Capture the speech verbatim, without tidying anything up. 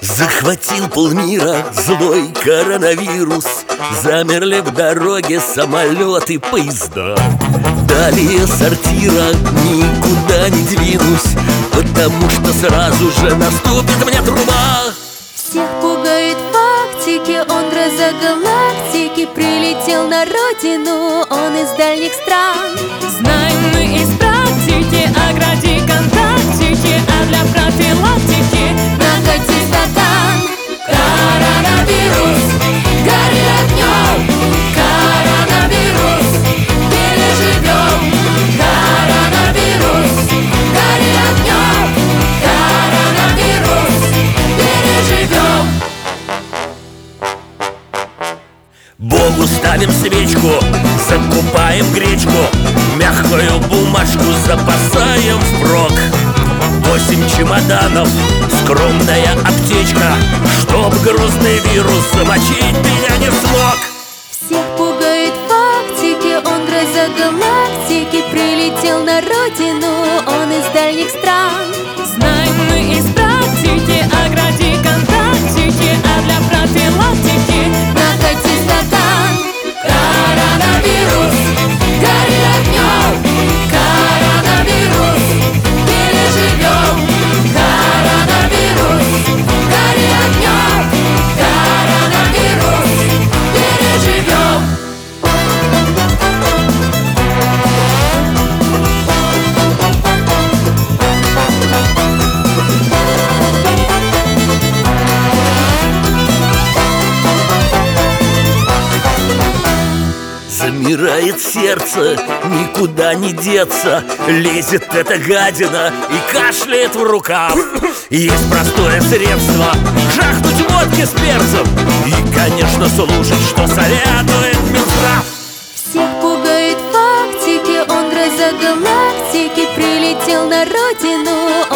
Захватил полмира злой коронавирус. Замерли в дороге самолеты, поезда. Далее сортира никуда не двинусь, потому что сразу же наступит мне труба. Всех пугает фактики, он гроза галактики. Прилетел на родину, он из дальних стран. Знаем мы из практики, огради контактики, а для профилактики накати стакан. коронавирус, гори огнем. Коронавирус, переживем. Коронавирус, гори огнем. Коронавирус, переживем. Богу ставим свечку, закупаем гречку, мягкую бумажку запасаем впрок. Восемь чемоданов, скромная аптечка, чтоб грустный вирус замочить меня не смог. Всех пугает фактики, он гроза галактики. Прилетел на родину, он из дальних стран. Знаем мы из практики, огради контактики, а для профилактики накати стакан. коронавирус, гори огнем. Коронавирус, переживем. Коронавирус, гори огнем. Коронавирус, переживем. Замирает сердце, никуда не деться. Лезет эта гадина и кашляет в рукав. Есть простое средство — жахнуть водки с перцем и, конечно, слушать, что советует Минздрав. Всех пугает фактики, он гроза галактики. Прилетел на родину,